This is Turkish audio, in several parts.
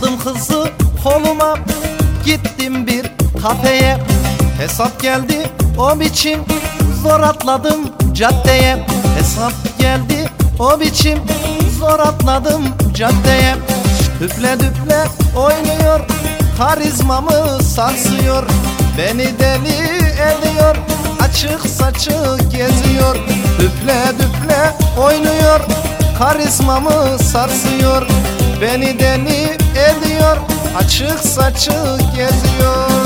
Aldım kızı koluma, gittim bir kafeye. Hesap geldi o biçim, zor atladım caddeye. Hesap geldi o biçim, zor atladım caddeye. Düple düple oynuyor, karizmamı sarsıyor. Beni deli ediyor, açık saçı geziyor. Düple düple oynuyor, karizmamı sarsıyor. Beni deli ediyor, açık saçı geziyor.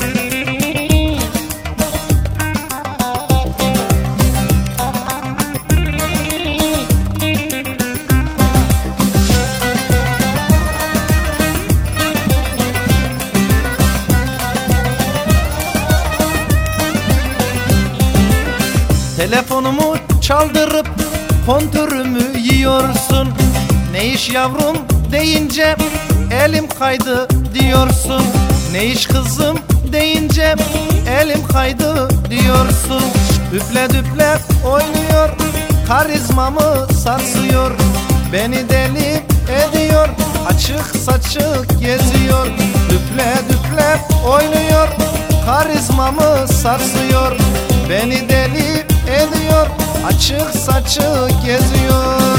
Telefonumu çaldırıp kontörümü yiyorsun. Ne iş yavrum deyince elim kaydı diyorsun. Ne iş kızım deyince elim kaydı diyorsun. Düple düple oynuyor, karizmamı sarsıyor. Beni deli ediyor, açık saçı geziyor. Düple düple oynuyor, karizmamı sarsıyor. Beni deli ediyor, açık saçı geziyor.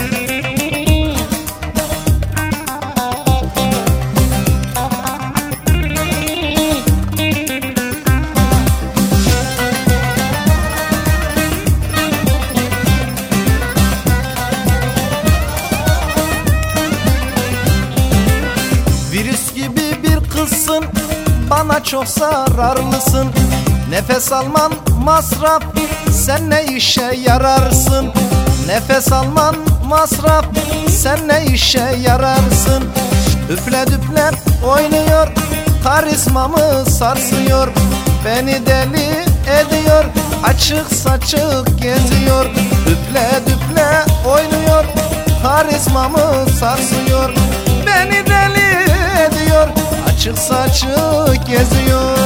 Virüs gibi bir kızsın, bana çok zararlısın. Nefes alman masraf, sen ne işe yararsın? Nefes alman masraf, sen ne işe yararsın? Üfle düple oynuyor, karizmamı sarsıyor. Beni deli ediyor, açık saçı geziyor. Düple düple oynuyor, karizmamı sarsıyor. Beni deli ediyor, açık saçı geziyor.